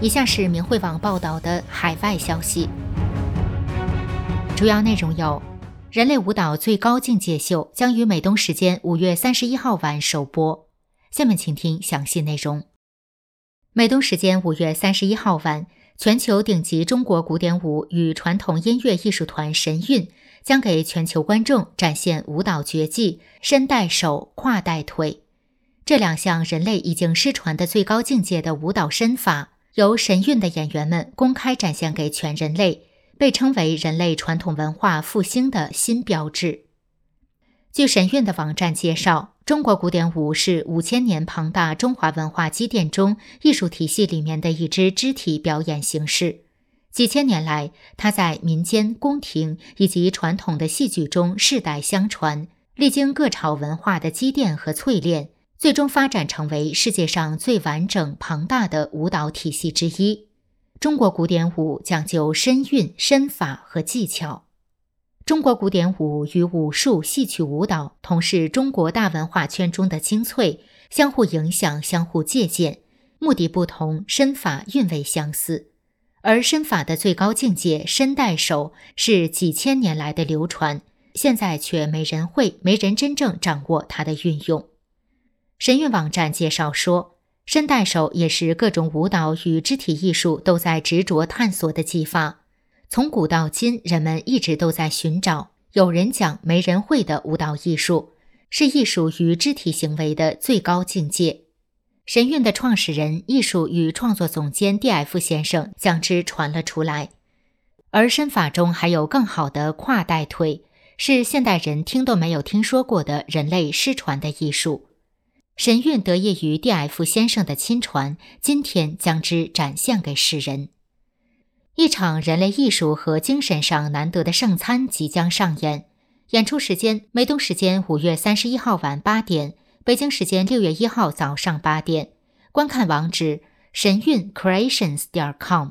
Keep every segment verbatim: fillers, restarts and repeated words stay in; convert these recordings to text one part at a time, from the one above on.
以下是明慧网报道的海外消息，主要内容有：人类舞蹈最高境界秀将于美东时间五月三十一号晚首播。下面请听详细内容。美东时间五月三十一号晚，全球顶级中国古典舞与传统音乐艺术团神韵将给全球观众展现舞蹈绝技身带手、胯带腿。这两项人类已经失传的最高境界的舞蹈身法，由神韵的演员们公开展现给全人类，被称为人类传统文化复兴的新标志。据神韵的网站介绍，中国古典舞是五千年庞大中华文化积淀中艺术体系里面的一支肢体表演形式。几千年来，它在民间、宫廷以及传统的戏剧中世代相传，历经各朝文化的积淀和淬炼，最终发展成为世界上最完整庞大的舞蹈体系之一。中国古典舞讲究身韵、身法和技巧。中国古典舞与武术、戏曲舞蹈同是中国大文化圈中的精粹，相互影响、相互借鉴，目的不同，身法韵味相似。而身法的最高境界身带手是几千年来的流传，现在却没人会，没人真正掌握它的运用。神韵网站介绍说，身带手也是各种舞蹈与肢体艺术都在执着探索的技法。从古到今，人们一直都在寻找有人讲没人会的舞蹈艺术，是艺术与肢体行为的最高境界。神韵的创始人、艺术与创作总监 D F 先生将之传了出来。而身法中还有更好的胯带腿，是现代人听都没有听说过的人类失传的艺术。神韵得益于 D F 先生的亲传，今天将之展现给世人。一场人类艺术和精神上难得的盛餐即将上演，演出时间美东时间五月三十一号晚八点，北京时间六月一号早上八点，观看网址神韵 creations 点 com。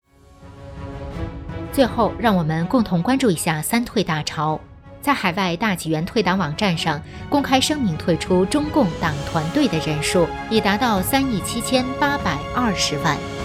最后让我们共同关注一下三退大潮。在海外大纪元退党网站上公开声明退出中共党团队的人数已达到三亿七千八百二十万。